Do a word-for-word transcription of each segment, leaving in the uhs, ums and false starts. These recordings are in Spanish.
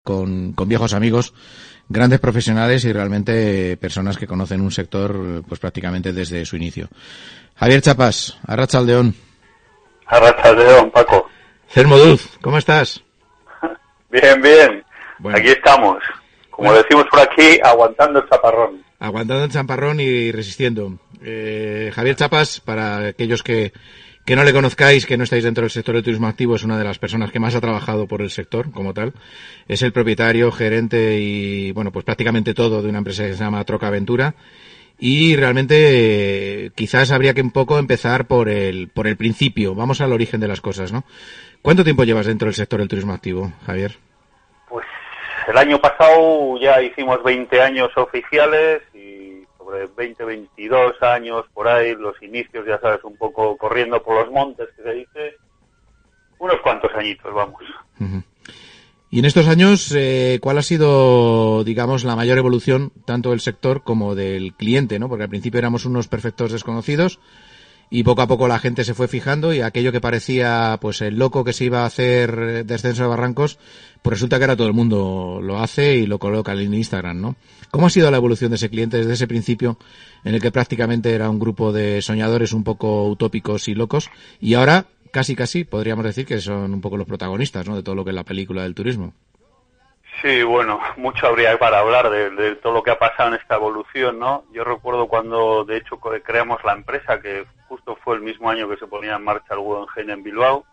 con, con viejos amigos, grandes profesionales y realmente personas que conocen un sector pues prácticamente desde su inicio. Javier Chapas, Arratsaldeon. Arratsaldeon, Paco. Cermoduz, ¿cómo estás? Bien, bien. Bueno. Aquí estamos. Como bueno. decimos por aquí, aguantando el chaparrón. Aguantando el chaparrón y resistiendo. Eh, Javier Chapas, para aquellos que, que no le conozcáis, que no estáis dentro del sector del turismo activo, es una de las personas que más ha trabajado por el sector como tal. Es el propietario, gerente y, bueno, pues prácticamente todo de una empresa que se llama Troca Aventura. Y realmente eh, quizás habría que un poco empezar por el, por el principio. Vamos al origen de las cosas, ¿no? ¿Cuánto tiempo llevas dentro del sector del turismo activo, Javier? Pues el año pasado ya hicimos veinte años oficiales y sobre veinte, veintidós años por ahí, los inicios, ya sabes, un poco corriendo por los montes, que se dice, unos cuantos añitos, vamos. Uh-huh. Y en estos años, eh, ¿cuál ha sido, digamos, la mayor evolución tanto del sector como del cliente, ¿no? Porque al principio éramos unos perfectos desconocidos y poco a poco la gente se fue fijando y aquello que parecía, pues, el loco que se iba a hacer descenso de barrancos, pues resulta que ahora todo el mundo lo hace y lo coloca en Instagram, ¿no? ¿Cómo ha sido la evolución de ese cliente desde ese principio en el que prácticamente era un grupo de soñadores un poco utópicos y locos y ahora casi casi podríamos decir que son un poco los protagonistas, ¿no?, de todo lo que es la película del turismo? Sí, bueno, mucho habría para hablar de, de todo lo que ha pasado en esta evolución, ¿no? Yo recuerdo cuando, de hecho, creamos la empresa, que justo fue el mismo año que se ponía en marcha el Guggenheim en Bilbao,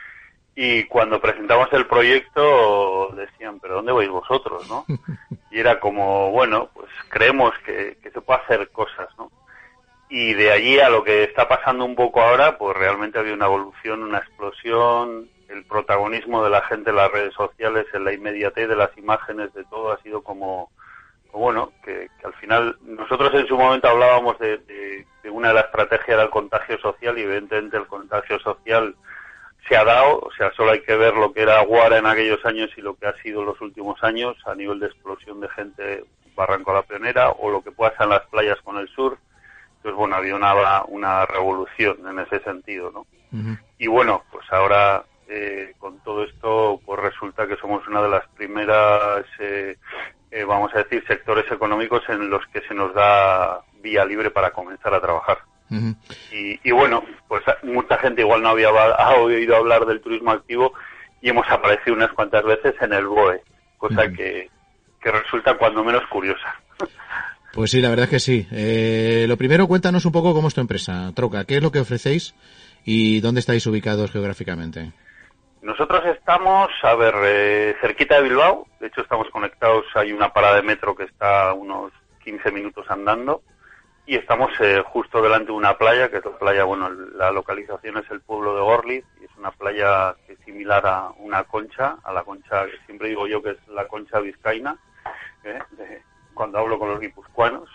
y cuando presentamos el proyecto decían, ¿pero dónde vais vosotros, no? Y era como, bueno, pues creemos que, que se puede hacer cosas, ¿no? Y de allí a lo que está pasando un poco ahora, pues realmente había una evolución, una explosión, el protagonismo de la gente en las redes sociales, en la inmediatez de las imágenes, de todo ha sido como, como bueno, que, que al final nosotros en su momento hablábamos de, de, de una de las estrategias era el contagio social y evidentemente el contagio social se ha dado, o sea, solo hay que ver lo que era Guara en aquellos años y lo que ha sido en los últimos años a nivel de explosión de gente, Barranco la Pionera, o lo que pasa en las playas con el sur. Pues bueno, había una, una revolución en ese sentido, ¿no? Uh-huh. Y bueno, pues ahora eh, con todo esto, pues resulta que somos una de las primeras, eh, eh, vamos a decir, sectores económicos en los que se nos da vía libre para comenzar a trabajar. Uh-huh. Y, y bueno, pues mucha gente igual no había ha oído hablar del turismo activo y hemos aparecido unas cuantas veces en el B O E, cosa uh-huh. que, que resulta cuando menos curiosa. Pues sí, la verdad es que sí. Eh, lo primero, cuéntanos un poco cómo es tu empresa, Troca. ¿Qué es lo que ofrecéis y dónde estáis ubicados geográficamente? Nosotros estamos, a ver, eh, cerquita de Bilbao. De hecho, estamos conectados. Hay una parada de metro que está a unos quince minutos andando. Y estamos eh, justo delante de una playa, que es la playa, bueno, la localización es el pueblo de Gorliz. Y es una playa que es similar a una concha, a la concha que siempre digo yo que es la concha vizcaína, ¿eh? de, cuando hablo con los guipuzcoanos,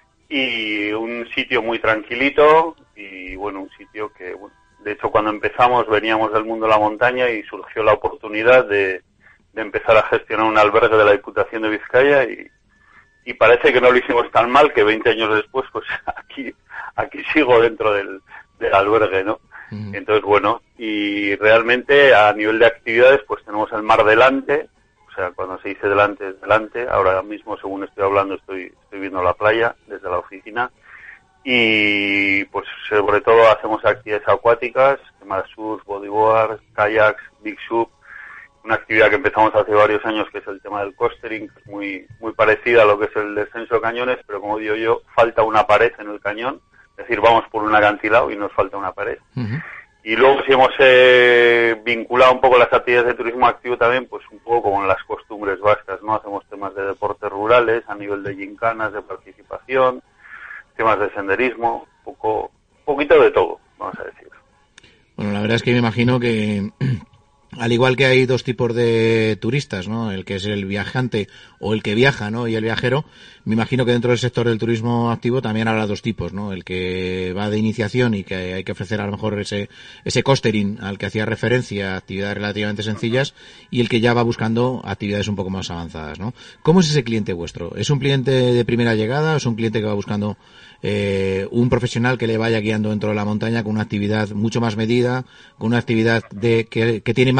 y un sitio muy tranquilito, y bueno, un sitio que, bueno, de hecho cuando empezamos veníamos del mundo de la montaña y surgió la oportunidad de, de empezar a gestionar un albergue de la Diputación de Vizcaya, y, y parece que no lo hicimos tan mal que veinte años después, pues aquí, aquí sigo dentro del, del albergue, ¿no? Uh-huh. Entonces, bueno, y realmente a nivel de actividades, pues tenemos el mar delante. O sea, cuando se dice delante es delante. Ahora mismo, según estoy hablando, estoy, estoy viendo la playa desde la oficina. Y pues sobre todo hacemos actividades acuáticas, tema de surf, bodyboard, kayaks, big sup. Una actividad que empezamos hace varios años que es el tema del coastering, que es muy, muy parecida a lo que es el descenso de cañones, pero como digo yo, falta una pared en el cañón. Es decir, vamos por un acantilado y nos falta una pared. Uh-huh. Y luego si hemos eh, vinculado un poco las actividades de turismo activo también, pues un poco como en las costumbres vascas, ¿no? Hacemos temas de deportes rurales a nivel de gincanas, de participación, temas de senderismo, un poco, un poquito de todo, vamos a decir. Bueno, la verdad es que me imagino que al igual que hay dos tipos de turistas, ¿no? El que es el viajante o el que viaja, ¿no? Y el viajero, me imagino que dentro del sector del turismo activo también habrá dos tipos, ¿no? El que va de iniciación y que hay que ofrecer a lo mejor ese ese coastering al que hacía referencia, actividades relativamente sencillas, y el que ya va buscando actividades un poco más avanzadas, ¿no? ¿Cómo es ese cliente vuestro? ¿Es un cliente de primera llegada o es un cliente que va buscando eh, un profesional que le vaya guiando dentro de la montaña con una actividad mucho más medida, con una actividad de que, que tiene más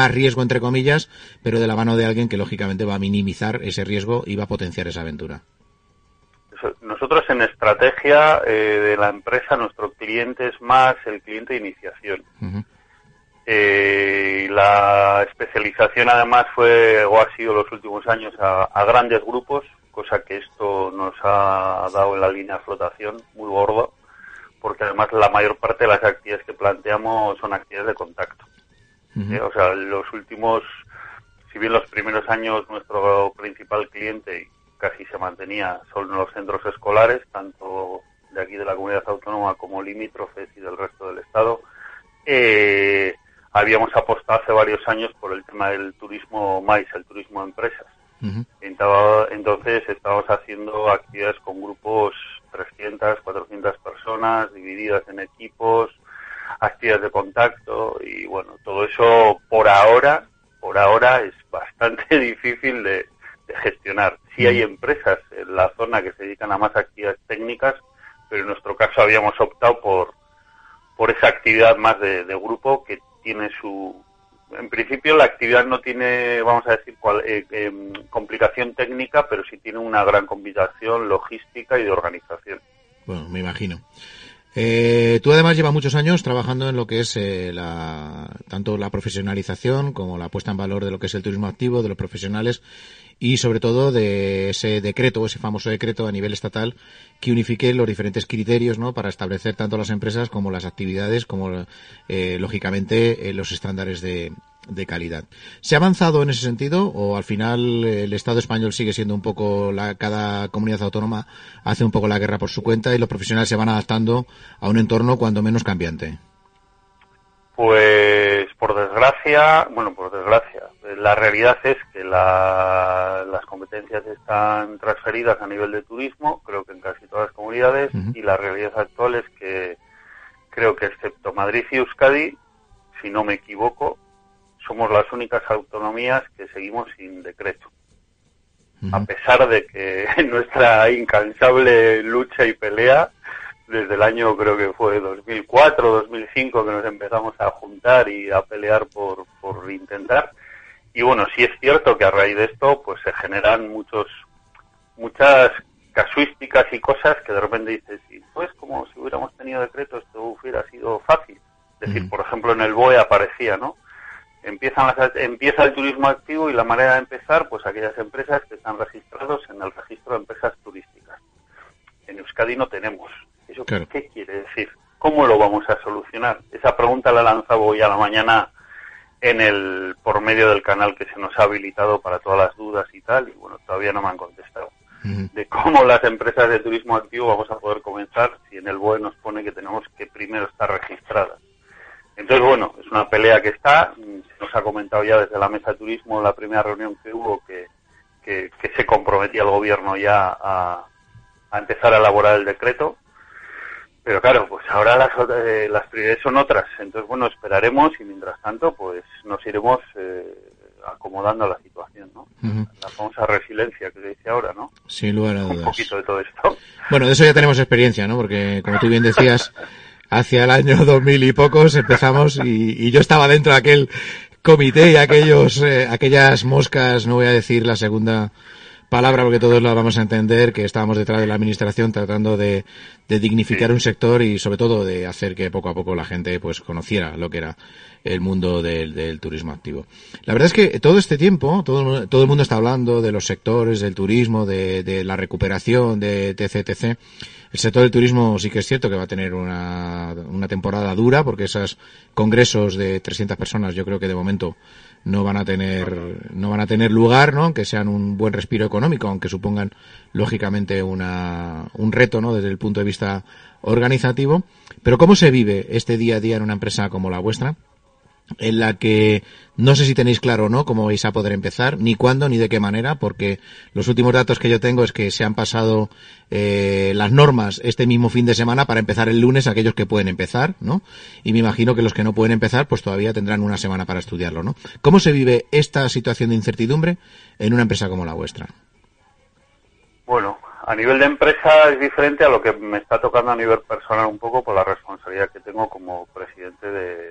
más riesgo, entre comillas, pero de la mano de alguien que lógicamente va a minimizar ese riesgo y va a potenciar esa aventura. Nosotros en estrategia eh, de la empresa, nuestro cliente es más el cliente de iniciación. Uh-huh. Eh, la especialización además fue o ha sido los últimos años a, a grandes grupos, cosa que esto nos ha dado en la línea de flotación muy gordo, porque además la mayor parte de las actividades que planteamos son actividades de contacto. Uh-huh. Eh, o sea, los últimos, si bien los primeros años nuestro principal cliente casi se mantenía solo en los centros escolares, tanto de aquí de la comunidad autónoma como limítrofes y del resto del estado, eh, habíamos apostado hace varios años por el tema del turismo M A I S, el turismo de empresas. Uh-huh. Entonces estábamos haciendo actividades con grupos trescientas, cuatrocientas personas, divididas en equipos, actividades de contacto y bueno, todo eso por ahora, por ahora es bastante difícil de de gestionar. Sí hay empresas en la zona que se dedican a más actividades técnicas, pero en nuestro caso habíamos optado por por esa actividad más de, de grupo que tiene su... En principio la actividad no tiene, vamos a decir, cual, eh, eh, complicación técnica, pero sí tiene una gran complicación logística y de organización. Bueno, me imagino. Eh, tú además llevas muchos años trabajando en lo que es eh, la, tanto la profesionalización como la puesta en valor de lo que es el turismo activo, de los profesionales y sobre todo de ese decreto, ese famoso decreto a nivel estatal que unifique los diferentes criterios, ¿no?, para establecer tanto las empresas como las actividades como eh, lógicamente eh, los estándares de, de calidad. ¿Se ha avanzado en ese sentido o al final el Estado español sigue siendo un poco la, cada comunidad autónoma hace un poco la guerra por su cuenta y los profesionales se van adaptando a un entorno cuando menos cambiante? Pues por desgracia, bueno, por desgracia, la realidad es que la, las competencias están transferidas a nivel de turismo, creo que en casi todas las comunidades, uh-huh. y la realidad actual es que creo que excepto Madrid y Euskadi, si no me equivoco, somos las únicas autonomías que seguimos sin decreto. Uh-huh. A pesar de que nuestra incansable lucha y pelea, desde el año creo que fue dos mil cuatro, dos mil cinco que nos empezamos a juntar y a pelear por, por intentar. Y bueno, sí es cierto que a raíz de esto pues se generan muchos muchas casuísticas y cosas que de repente dices, y pues como si hubiéramos tenido decreto esto hubiera sido fácil. Es decir, uh-huh. por ejemplo en el B O E aparecía, ¿no? Empiezan las, empieza el turismo activo y la manera de empezar, pues aquellas empresas que están registrados en el registro de empresas turísticas. En Euskadi no tenemos. ¿Eso claro. qué quiere decir? ¿Cómo lo vamos a solucionar? Esa pregunta la lanzaba hoy a la mañana en el por medio del canal que se nos ha habilitado para todas las dudas y tal, y bueno, todavía no me han contestado. Uh-huh. De cómo las empresas de turismo activo vamos a poder comenzar si en el B O E nos pone que tenemos que primero estar registradas. Entonces, bueno, es una pelea que está, se nos ha comentado ya desde la mesa de turismo, la primera reunión que hubo, que, que, que se comprometía el gobierno ya a, a empezar a elaborar el decreto. Pero claro, pues ahora las, eh, las prioridades son otras. Entonces, bueno, esperaremos y mientras tanto, pues nos iremos eh, acomodando a la situación, ¿no? Uh-huh. La famosa resiliencia que se dice ahora, ¿no? Sin lugar a dudas. Un poquito de todo esto. Bueno, de eso ya tenemos experiencia, ¿no? Porque, como tú bien decías, hacia el año dos mil y pocos empezamos y, y yo estaba dentro de aquel comité y aquellos, eh, aquellas moscas, no voy a decir la segunda palabra porque todos la vamos a entender, que estábamos detrás de la administración tratando de, de dignificar sí. un sector y sobre todo de hacer que poco a poco la gente pues conociera lo que era el mundo del, del turismo activo. La verdad es que todo este tiempo, todo, todo el mundo está hablando de los sectores, del turismo, de, de la recuperación, de etc, etcétera. El sector del turismo sí que es cierto que va a tener una, una temporada dura porque esos congresos de trescientas personas yo creo que de momento no van a tener no van a tener lugar, ¿no? Aunque sean un buen respiro económico, aunque supongan lógicamente una un reto, ¿no? Desde el punto de vista organizativo. Pero ¿cómo se vive este día a día en una empresa como la vuestra? En la que no sé si tenéis claro o no cómo vais a poder empezar, ni cuándo, ni de qué manera, porque los últimos datos que yo tengo es que se han pasado eh, las normas este mismo fin de semana para empezar el lunes aquellos que pueden empezar, ¿no? Y me imagino que los que no pueden empezar pues todavía tendrán una semana para estudiarlo, ¿no? ¿Cómo se vive esta situación de incertidumbre en una empresa como la vuestra? Bueno, a nivel de empresa es diferente a lo que me está tocando a nivel personal un poco por la responsabilidad que tengo como presidente de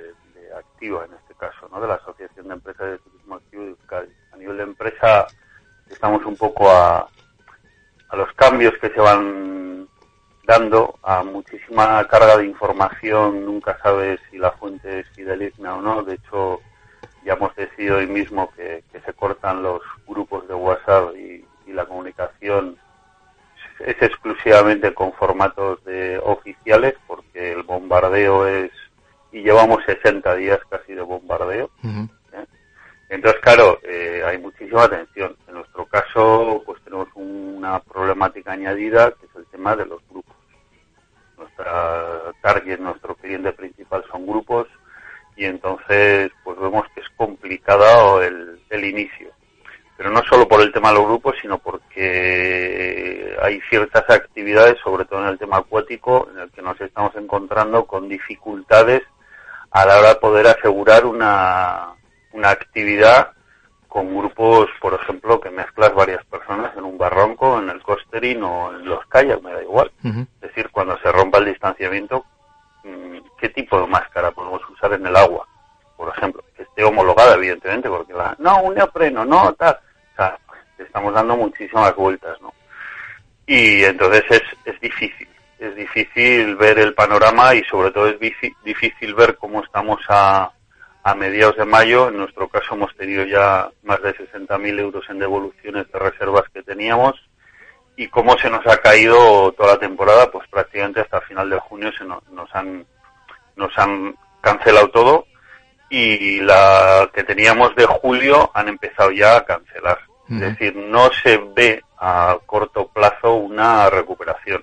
eh, activa en este caso, ¿no? De la Asociación de Empresas de Turismo Activo de Euskadi. A nivel de empresa estamos un poco a, a los cambios que se van dando, a muchísima carga de información, nunca sabes si la fuente es fidedigna o no. De hecho, ya hemos decidido hoy mismo que, que se cortan los grupos de WhatsApp y, y la comunicación es exclusivamente con formatos de oficiales, porque el bombardeo es, y llevamos sesenta días casi de bombardeo. Uh-huh. ¿eh? Entonces, claro, eh, hay muchísima atención. En nuestro caso, pues tenemos una problemática añadida, que es el tema de los grupos. Nuestra target, nuestro cliente principal son grupos, y entonces pues vemos que es complicado el, el inicio. Pero no solo por el tema de los grupos, sino porque hay ciertas actividades, sobre todo en el tema acuático, en el que nos estamos encontrando con dificultades a la hora de poder asegurar una, una actividad con grupos, por ejemplo, que mezclas varias personas en un barranco, en el costerín o en los kayaks, me da igual. Uh-huh. Es decir, cuando se rompa el distanciamiento, ¿qué tipo de máscara podemos usar en el agua? Por ejemplo, que esté homologada, evidentemente, porque la, no, un neopreno, no, tal. O sea, estamos dando muchísimas vueltas, ¿no? Y entonces es, es difícil, es difícil ver el panorama y sobre todo es bici, difícil ver cómo estamos a, a mediados de mayo. En nuestro caso hemos tenido ya más de sesenta mil euros en devoluciones de reservas que teníamos, y cómo se nos ha caído toda la temporada, pues prácticamente hasta final de junio se nos, nos han nos han cancelado todo, y la que teníamos de julio han empezado ya a cancelar. Uh-huh. Es decir, no se ve a corto plazo una recuperación.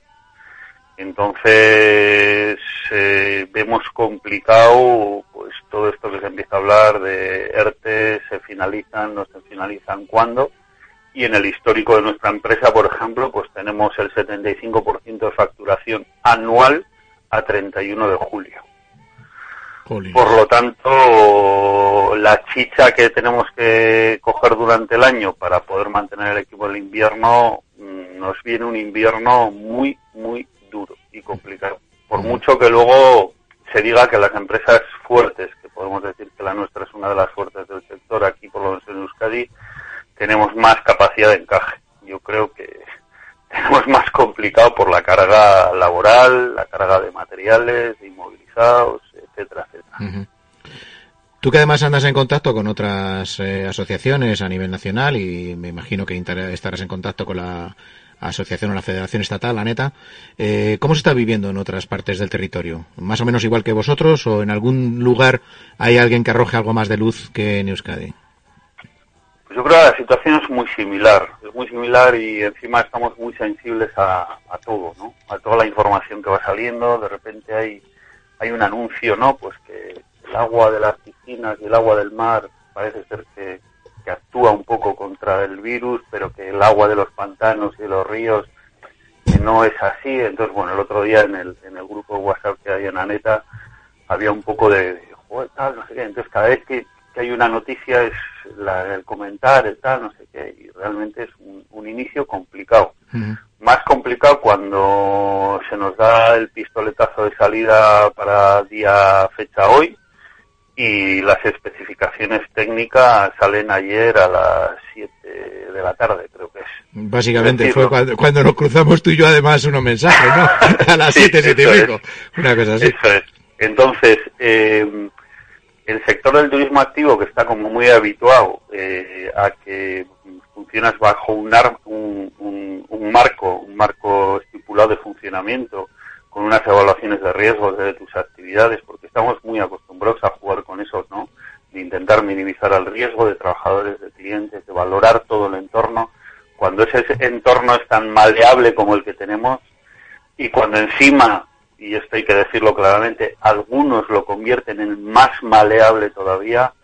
Entonces eh, vemos complicado pues todo esto que se empieza a hablar de ERTE, se finalizan, no se finalizan, ¿cuándo? Y en el histórico de nuestra empresa, por ejemplo, pues tenemos el setenta y cinco por ciento de facturación anual a treinta y uno de julio. Jolín. Por lo tanto, la chicha que tenemos que coger durante el año para poder mantener el equipo del invierno, nos viene un invierno muy, muy duro y complicado. Por uh-huh. mucho que luego se diga que las empresas fuertes, que podemos decir que la nuestra es una de las fuertes del sector, aquí por lo menos en Euskadi, tenemos más capacidad de encaje. Yo creo que tenemos más complicado por la carga laboral, la carga de materiales, de inmovilizados, etcétera, etcétera. Uh-huh. Tú que además andas en contacto con otras eh, asociaciones a nivel nacional, y me imagino que inter- estarás en contacto con la asociación o la federación estatal, la neta, eh, ¿cómo se está viviendo en otras partes del territorio? ¿Más o menos igual que vosotros, o en algún lugar hay alguien que arroje algo más de luz que en Euskadi? Pues yo creo que la situación es muy similar, es muy similar, y encima estamos muy sensibles a, a todo, ¿no? A toda la información que va saliendo. De repente hay hay un anuncio, ¿no? Pues que el agua de las piscinas y el agua del mar parece ser que, que actúa un poco contra el virus, pero que el agua de los pantanos y de los ríos que no es así. Entonces, bueno, el otro día en el en el grupo de WhatsApp que hay en Aneta había un poco de, de joder, tal, no sé qué. Entonces, cada vez que, que hay una noticia es la, el comentar, el tal, no sé qué, y realmente es un, un inicio complicado. Uh-huh. Más complicado cuando se nos da el pistoletazo de salida para día fecha hoy, y las especificaciones técnicas salen ayer a las siete de la tarde, creo que es. Básicamente fue cuando, cuando nos cruzamos tú y yo además unos mensajes, ¿no? A las siete, sí, siete y pico, una cosa así. Eso es. Entonces, eh, el sector del turismo activo, que está como muy habituado eh, a que funcionas bajo un, ar, un, un, un marco, un marco estipulado de funcionamiento, con unas evaluaciones de riesgos de tus actividades, porque estamos muy acostumbrados a jugar con eso, ¿no? De intentar minimizar el riesgo de trabajadores, de clientes, de valorar todo el entorno. Cuando ese entorno es tan maleable como el que tenemos, y cuando encima, y esto hay que decirlo claramente, algunos lo convierten en más maleable todavía,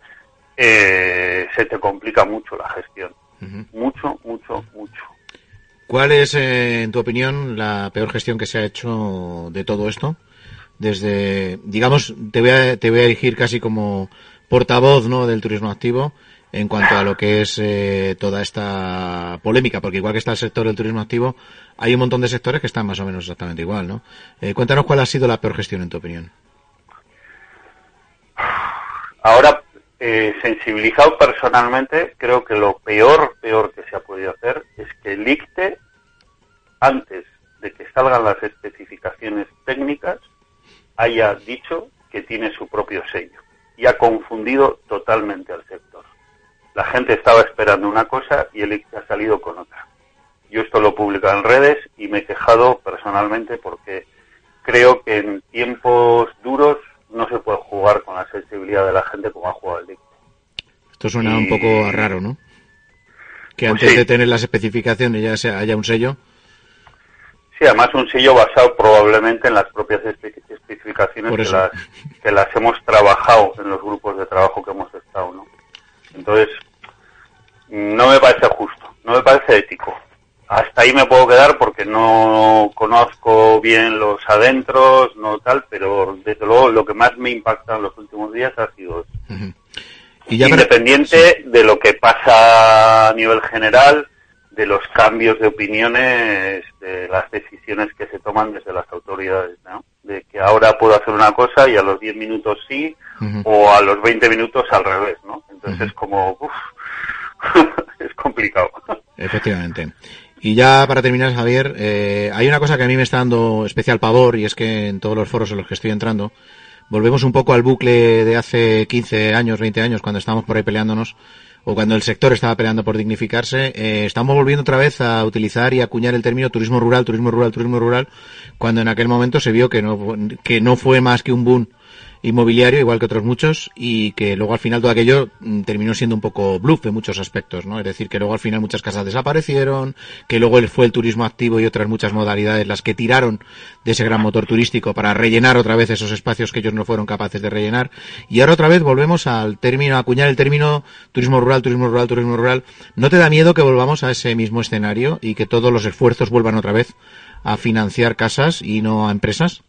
eh, se te complica mucho la gestión. Uh-huh. Mucho, mucho, mucho. ¿Cuál es, eh, en tu opinión, la peor gestión que se ha hecho de todo esto? Desde, digamos, te voy a, te voy a elegir casi como portavoz, ¿no?, del turismo activo, en cuanto a lo que es eh, toda esta polémica, porque igual que está el sector del turismo activo, hay un montón de sectores que están más o menos exactamente igual, ¿no? Eh, cuéntanos cuál ha sido la peor gestión, en tu opinión. ahora, eh, sensibilizado personalmente, creo que lo peor, peor que se ha podido hacer es que el ICTE, antes de que salgan las especificaciones técnicas, haya dicho que tiene su propio sello y ha confundido totalmente al sector. La gente estaba esperando una cosa y el ICTE ha salido con otra. Yo esto lo he publicado en redes y me he quejado personalmente porque creo que en tiempos duros no se puede jugar con la sensibilidad de la gente como ha jugado el ICTE. Esto suena y... un poco raro, ¿no? Que pues antes sí. de tener las especificaciones ya se haya un sello. Sí, además un sello basado probablemente en las propias espe- especificaciones que las, que las hemos trabajado en los grupos de trabajo que hemos estado, ¿no? Entonces, no me parece justo, no me parece ético. Hasta ahí me puedo quedar porque no conozco bien los adentros, no tal, pero desde luego lo que más me impacta en los últimos días ha sido eso. Uh-huh. Y ya Independiente para... sí. de lo que pasa a nivel general, de los cambios de opiniones, de las decisiones que se toman desde las autoridades, ¿no? De que ahora puedo hacer una cosa y a los diez minutos sí, uh-huh. o a los veinte minutos al revés, ¿no? Entonces uh-huh. es como, uff, es complicado. Efectivamente. Y ya para terminar, Javier, eh, hay una cosa que a mí me está dando especial pavor y es que en todos los foros en los que estoy entrando volvemos un poco al bucle de hace quince años, veinte años, cuando estábamos por ahí peleándonos o cuando el sector estaba peleando por dignificarse. Eh, estamos volviendo otra vez a utilizar y acuñar el término turismo rural, turismo rural, turismo rural, cuando en aquel momento se vio que no, que no fue más que un boom inmobiliario, igual que otros muchos, y que luego al final todo aquello mm, terminó siendo un poco bluff en muchos aspectos, ¿no? Es decir, que luego al final muchas casas desaparecieron, que luego fue el turismo activo y otras muchas modalidades las que tiraron de ese gran motor turístico para rellenar otra vez esos espacios que ellos no fueron capaces de rellenar, y ahora otra vez volvemos al término, a acuñar el término turismo rural, turismo rural, turismo rural. ¿No te da miedo que volvamos a ese mismo escenario y que todos los esfuerzos vuelvan otra vez a financiar casas y no a empresas?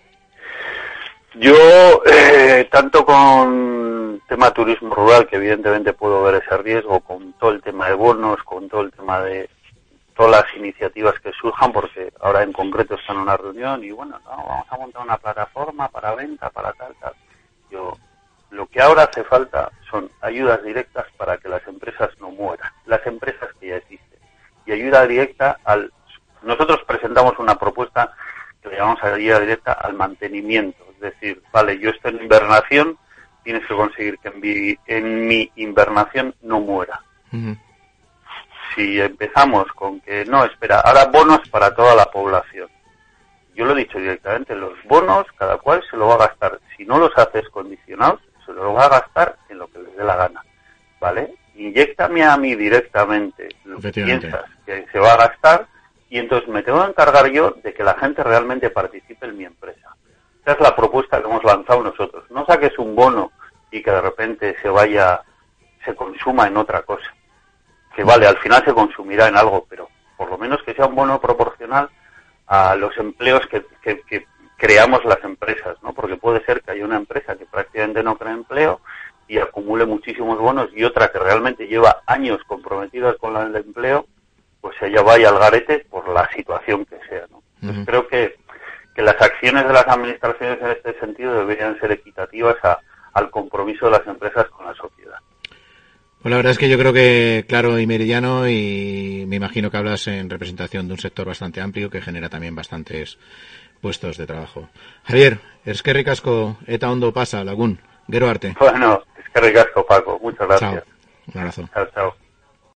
Yo, eh, tanto con tema turismo rural, que evidentemente puedo ver ese riesgo, con todo el tema de bonos, con todo el tema de todas las iniciativas que surjan, porque ahora en concreto están en una reunión y bueno, no, vamos a montar una plataforma para venta, para tal, tal. Yo, lo que ahora hace falta son ayudas directas para que las empresas no mueran, las empresas que ya existen. Y ayuda directa al... Nosotros presentamos una propuesta que le llamamos ayuda directa al mantenimiento. Es decir, vale, yo estoy en invernación, tienes que conseguir que en mi, en mi invernación no muera. Uh-huh. Si empezamos con que, no, espera, ahora bonos para toda la población. Yo lo he dicho directamente, los bonos cada cual se lo va a gastar. Si no los haces condicionados, se lo va a gastar en lo que les dé la gana. ¿Vale? Inyéctame a mí directamente lo que piensas que se va a gastar y entonces me tengo que encargar yo de que la gente realmente participe en mi empresa. Esa es la propuesta que hemos lanzado nosotros. No saques un bono y que de repente se vaya, se consuma en otra cosa. Que vale, al final se consumirá en algo, pero por lo menos que sea un bono proporcional a los empleos que, que, que creamos las empresas, ¿no? Porque puede ser que haya una empresa que prácticamente no crea empleo y acumule muchísimos bonos y otra que realmente lleva años comprometida con el empleo, pues ella vaya al garete por la situación que sea, ¿no? Entonces, uh-huh. creo que que las acciones de las administraciones en este sentido deberían ser equitativas a, al compromiso de las empresas con la sociedad. Pues la verdad es que yo creo que claro y meridiano, y me imagino que hablas en representación de un sector bastante amplio que genera también bastantes puestos de trabajo. Javier, eskerrik asko eta ondo pasa, lagun, gero arte. Bueno, eskerrik asko, Paco, muchas gracias. Chao, un abrazo. Chao, chao.